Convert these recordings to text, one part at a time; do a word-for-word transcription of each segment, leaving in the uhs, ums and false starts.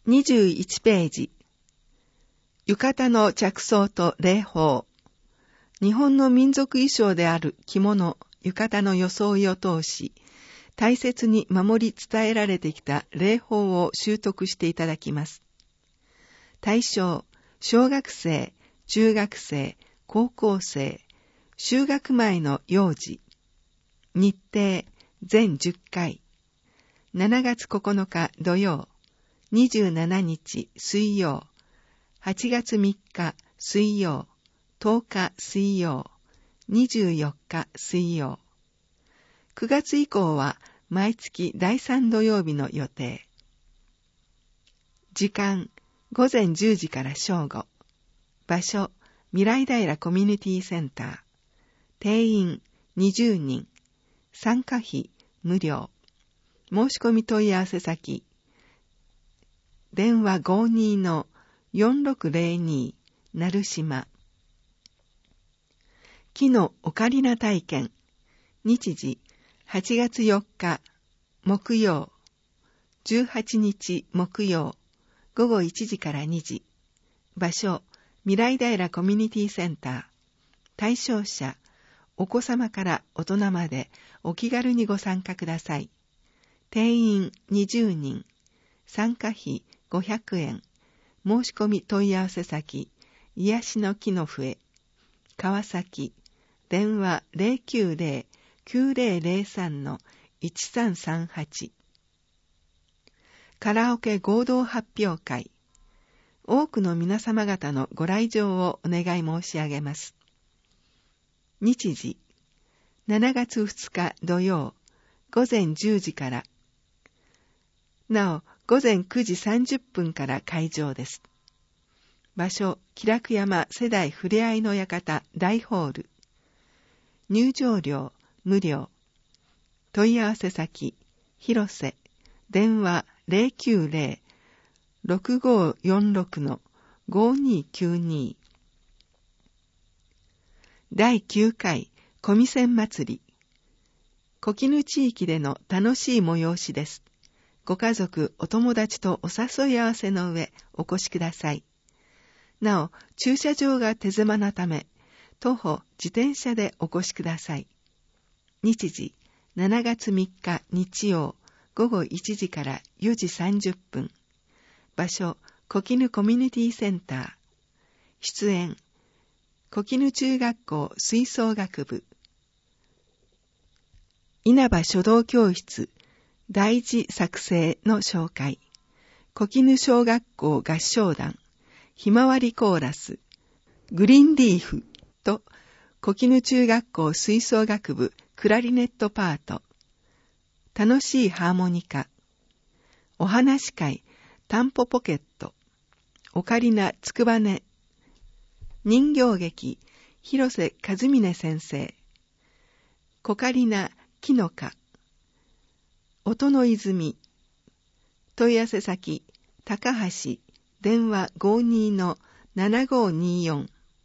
にじゅういちページ。浴衣の着想と礼法。日本の民族衣装である着物、浴衣の装いを通し、大切に守り伝えられてきた礼法を習得していただきます。対象、小学生、中学生、高校生、就学前の幼児。日程、全じゅっかい。しちがつここのか土曜、にじゅうしちにち水曜、はちがつみっか水曜、とおか水曜、にじゅうよっか水曜。くがつ以降は毎月だいさん土曜日の予定。時間、ごぜんじゅうじから正午。場所、未来平コミュニティセンター。定員にじゅうにん。参加費無料。申し込み問い合わせ先。電話 ごじゅうにのよんろくぜろに 成島。木のオカリナ体験。日時はちがつよっか木曜。じゅうはちにち木曜。ごごいちじからにじ。場所、未来平コミュニティセンター。対象者、お子様から大人までお気軽にご参加ください。定員にじゅうにん。参加費ごひゃくえん。申し込み問い合わせ先、癒しの木の笛。川崎。電話 ゼロきゅうゼロ きゅうゼロゼロさん のいちさんさんはち。カラオケ合同発表会。多くの皆様方のご来場をお願い申し上げます。日時、しちがつふつか土曜、ごぜんじゅうじから。なお、ごぜんくじさんじゅっぷんから会場です。場所、喜楽山世代ふれあいの館大ホール。入場料無料。問い合わせ先、広瀬。電話 ゼロきゅうゼロ ろくごよんろく のごにきゅうに。だいきゅうかい小見線祭り。小絹地域での楽しい催しです。ご家族、お友達とお誘い合わせの上、お越しください。なお、駐車場が手狭なため、徒歩、自転車でお越しください。日時、しちがつみっか日曜、ごごいちじからよじさんじゅっぷん。場所、小絹コミュニティセンター。出演、小絹中学校吹奏楽部。稲葉書道教室、大事作成の紹介。小絹小学校合唱団、ひまわりコーラス、グリーンリーフと小絹中学校吹奏楽部クラリネットパート。楽しいハーモニカ。お話会、タンポポケット。オカリナつくばね。人形劇、広瀬和峰先生。コカリナ木の花。音の泉。問い合わせ先、高橋。電話 ごじゅうにのななごによん。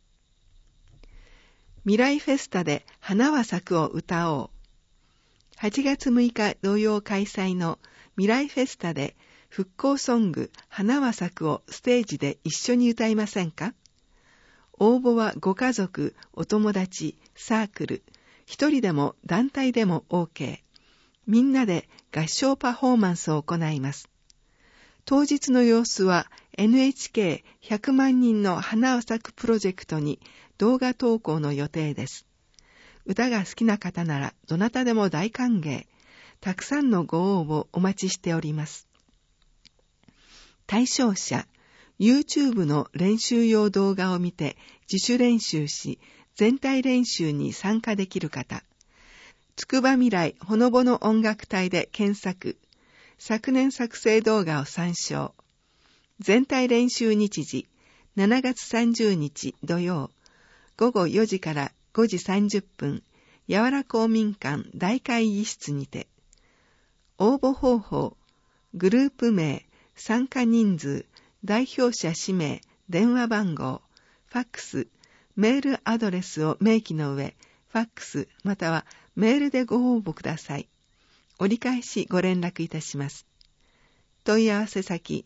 未来フェスタで花は咲くを歌おう。はちがつむいか土曜開催の未来フェスタで復興ソング花は咲くをステージで一緒に歌いませんか？応募はご家族、お友達、サークル、一人でも団体でも OK。みんなで合唱パフォーマンスを行います。当日の様子は エヌエイチケーひゃくまんにんの花を咲くプロジェクトに動画投稿の予定です。歌が好きな方ならどなたでも大歓迎。たくさんのご応募お待ちしております。対象者、YouTube の練習用動画を見て自主練習し、全体練習に参加できる方。つくば未来ほのぼの音楽隊で検索。昨年作成動画を参照。全体練習日時、しちがつさんじゅうにち土曜、ごごよじからごじさんじゅっぷん、やわら公民館大会議室にて。応募方法、グループ名、参加人数、代表者氏名、電話番号、ファックス、メールアドレスを明記の上、ファックスまたはメールでご応募ください。折り返しご連絡いたします。問い合わせ先、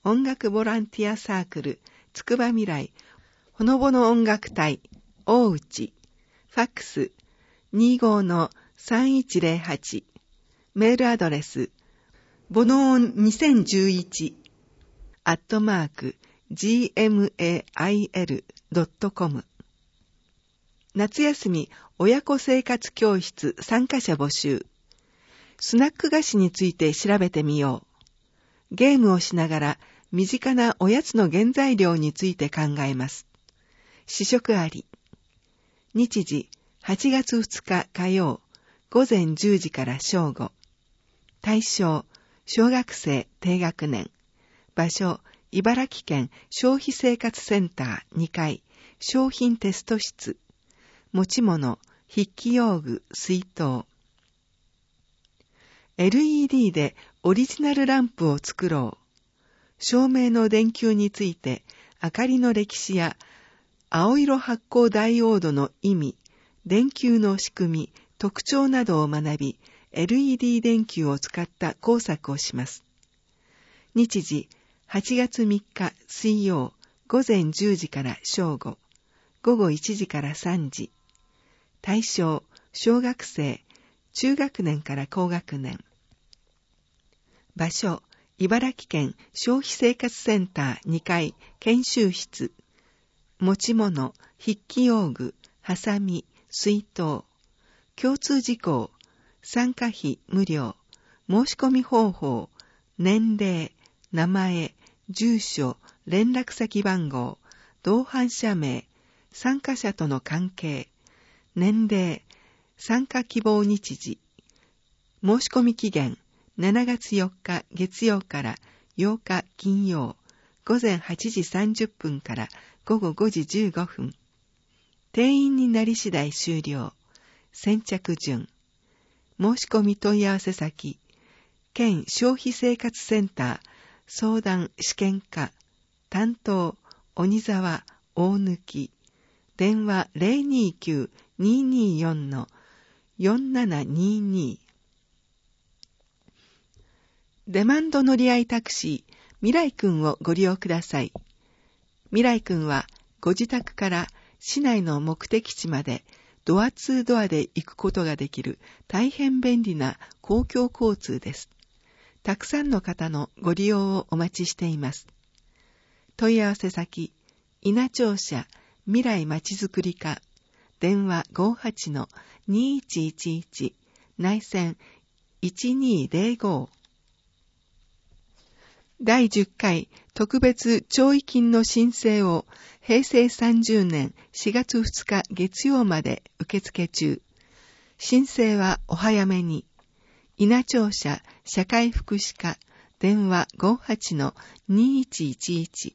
音楽ボランティアサークルつくばみらいほのぼの音楽隊大内、ファックス にじゅうごのさんいちゼロはち、メールアドレスボノーンにせんじゅういちアットマーク ジーエムエーアイエルドットコム。 夏休み親子生活教室参加者募集。スナック菓子について調べてみよう。ゲームをしながら身近なおやつの原材料について考えます。試食あり。日時はちがつふつか火曜午前じゅうじから正午。対象小学生低学年。場所茨城県消費生活センターにかい商品テスト室。持ち物筆記用具水筒。エルイーディー でオリジナルランプを作ろう。照明の電球について明かりの歴史や青色発光ダイオードの意味、電球の仕組み、特徴などを学び、エルイーディー 電球を使った工作をします。日時はちがつみっか水曜午前じゅうじから正午、午後いちじからさんじ。対象小学生、中学年から高学年。場所茨城県消費生活センターにかい研修室。持ち物筆記用具、ハサミ、水筒。共通事項参加費無料。申し込み方法年齢、名前、住所、連絡先番号、同伴者名、参加者との関係、年齢、参加希望日時。申し込み期限しちがつよっか月曜からようか金曜、午前はちじさんじゅっぷんから午後ごじじゅうごふん。定員になり次第終了。先着順。申し込み問い合わせ先、県消費生活センター相談試験課担当鬼沢大貫。電話 ゼロにきゅう にーにーよん よんななにーにー。デマンド乗り合いタクシー未来くんをご利用ください。未来くんはご自宅から市内の目的地までドアツードアで行くことができる大変便利な公共交通です。たくさんの方のご利用をお待ちしています。問い合わせ先、稲庁舎未来まちづくり課、電話 ごーはちのにーいちいちいち、内線いちにーゼロご。だいじゅっかい特別弔慰金の申請をへいせいさんじゅうねんしがつふつか月曜まで受付中。申請はお早めに。稲庁舎社会福祉課、電話 ごーはちのにーいちいちいち。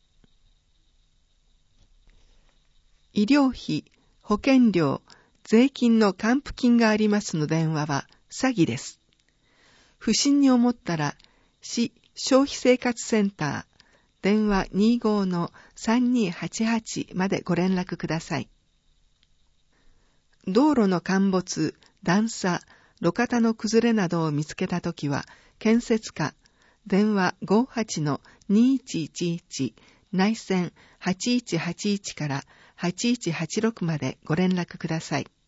医療費、保険料、税金の還付金がありますの電話は詐欺です。不審に思ったら、市消費生活センター、電話 にじゅうごのさんにーはちはち までご連絡ください。道路の陥没、段差、路肩の崩れなどを見つけたときは、建設課、電話 ごーはちのにーいちいちいち、内線はちいちはちいちからはちいちはちろくまでご連絡ください。